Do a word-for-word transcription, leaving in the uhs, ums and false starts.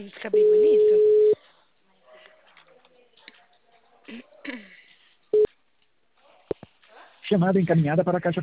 Sim, fica bem bonito. Chamada encaminhada para a caixa